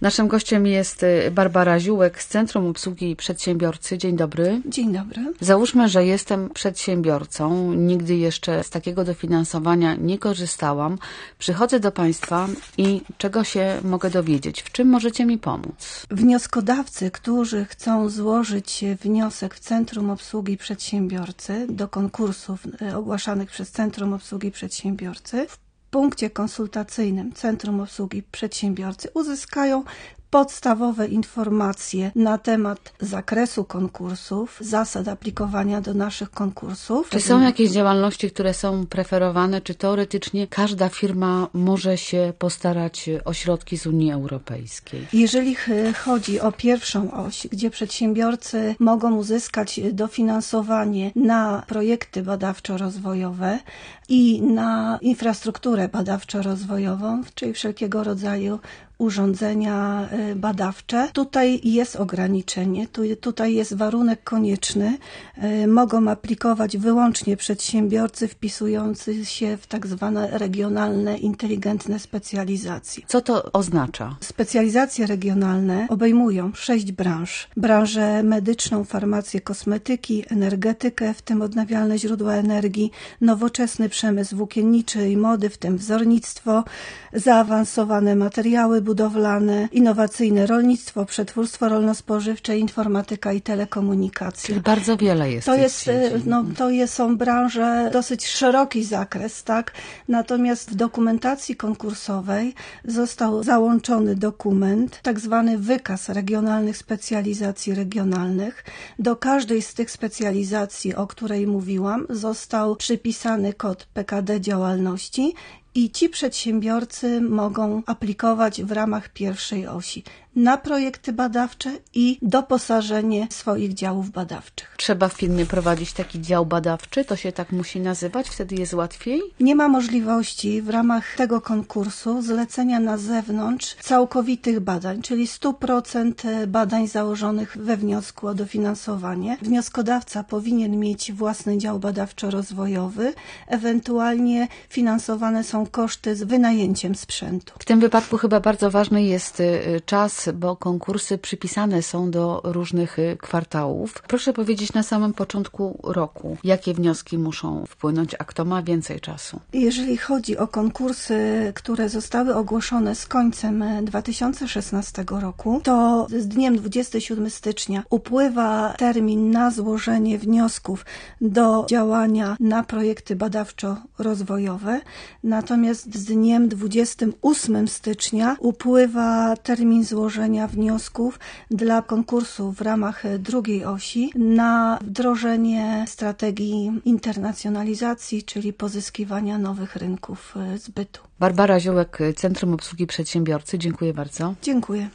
Naszym gościem jest Barbara Ziółek z Centrum Obsługi Przedsiębiorcy. Dzień dobry. Dzień dobry. Załóżmy, że jestem przedsiębiorcą. Nigdy jeszcze z takiego dofinansowania nie korzystałam. Przychodzę do Państwa i czego się mogę dowiedzieć? W czym możecie mi pomóc? Wnioskodawcy, którzy chcą złożyć wniosek w Centrum Obsługi Przedsiębiorcy do konkursów ogłaszanych przez Centrum Obsługi Przedsiębiorcy, w punkcie konsultacyjnym Centrum Obsługi Przedsiębiorcy uzyskają podstawowe informacje na temat zakresu konkursów, zasad aplikowania do naszych konkursów. Czy są jakieś działalności, które są preferowane, czy teoretycznie każda firma może się postarać o środki z Unii Europejskiej? Jeżeli chodzi o pierwszą oś, gdzie przedsiębiorcy mogą uzyskać dofinansowanie na projekty badawczo-rozwojowe i na infrastrukturę badawczo-rozwojową, czyli wszelkiego rodzaju urządzenia badawcze. Tutaj jest ograniczenie, tutaj jest warunek konieczny. Mogą aplikować wyłącznie przedsiębiorcy wpisujący się w tak zwane regionalne, inteligentne specjalizacje. Co to oznacza? Specjalizacje regionalne obejmują 6 branż. Branżę medyczną, farmację, kosmetyki, energetykę, w tym odnawialne źródła energii, nowoczesny przemysł włókienniczy i mody, w tym wzornictwo, zaawansowane materiały budowlane, innowacyjne rolnictwo, przetwórstwo rolno-spożywcze, informatyka i telekomunikacja. Czyli bardzo wiele jest. Są branże, dosyć szeroki zakres, tak? Natomiast w dokumentacji konkursowej został załączony dokument, tak zwany wykaz regionalnych specjalizacji regionalnych. Do każdej z tych specjalizacji, o której mówiłam, został przypisany kod PKD działalności i ci przedsiębiorcy mogą aplikować w ramach pierwszej osi na projekty badawcze i doposażenie swoich działów badawczych. Trzeba w firmie prowadzić taki dział badawczy? To się tak musi nazywać? Wtedy jest łatwiej? Nie ma możliwości w ramach tego konkursu zlecenia na zewnątrz całkowitych badań, czyli 100% badań założonych we wniosku o dofinansowanie. Wnioskodawca powinien mieć własny dział badawczo-rozwojowy, ewentualnie finansowane są koszty z wynajęciem sprzętu. W tym wypadku chyba bardzo ważny jest czas, bo konkursy przypisane są do różnych kwartałów. Proszę powiedzieć na samym początku roku, jakie wnioski muszą wpłynąć, a kto ma więcej czasu? Jeżeli chodzi o konkursy, które zostały ogłoszone z końcem 2016 roku, to z dniem 27 stycznia upływa termin na złożenie wniosków do działania na projekty badawczo-rozwojowe, natomiast z dniem 28 stycznia upływa termin złożenia wniosków dla konkursu w ramach drugiej osi na wdrożenie strategii internacjonalizacji, czyli pozyskiwania nowych rynków zbytu. Barbara Ziółek, Centrum Obsługi Przedsiębiorcy. Dziękuję bardzo. Dziękuję.